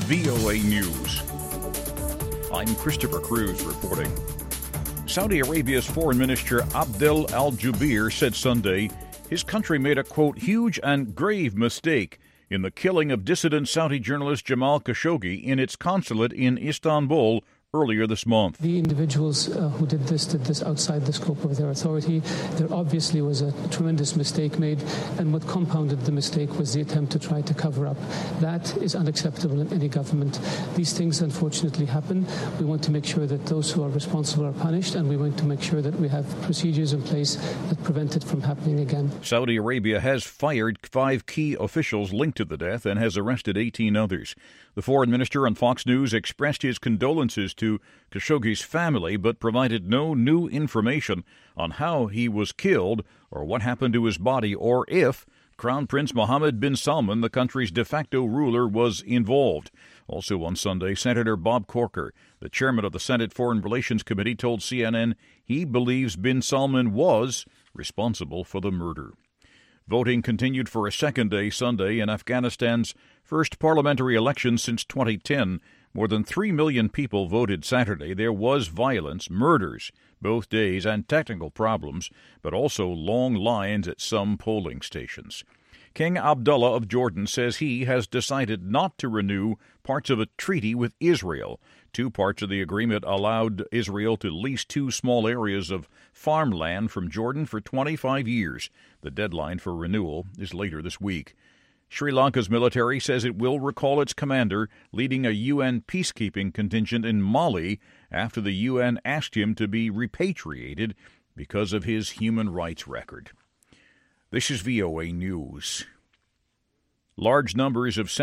VOA News. I'm Christopher Cruz reporting. Saudi Arabia's Foreign Minister Abdel Al-Jubeir said Sunday his country made a, quote, huge and grave mistake in the killing of dissident Saudi journalist Jamal Khashoggi in its consulate in Istanbul earlier this month. The individuals who did this outside the scope of their authority. There obviously was a tremendous mistake made, and what compounded the mistake was the attempt to try to cover up. That is unacceptable in any government. These things unfortunately happen. We want to make sure that those who are responsible are punished, and we want to make sure that we have procedures in place that prevent it from happening again. Saudi Arabia has fired 5 key officials linked to the death and has arrested 18 others. The foreign minister on Fox News expressed his condolences to Khashoggi's family, but provided no new information on how he was killed or what happened to his body, or if Crown Prince Mohammed bin Salman, the country's de facto ruler, was involved. Also on Sunday, Senator Bob Corker, the chairman of the Senate Foreign Relations Committee, told CNN he believes bin Salman was responsible for the murder. Voting continued for a second day Sunday in Afghanistan's first parliamentary election since 2010. More than 3 million people voted Saturday. There was violence, murders, both days, and technical problems, but also long lines at some polling stations. King Abdullah of Jordan says he has decided not to renew parts of a treaty with Israel. 2 parts of the agreement allowed Israel to lease 2 small areas of farmland from Jordan for 25 years. The deadline for renewal is later this week. Sri Lanka's military says it will recall its commander leading a UN peacekeeping contingent in Mali after the UN asked him to be repatriated because of his human rights record. This is VOA News. Large numbers of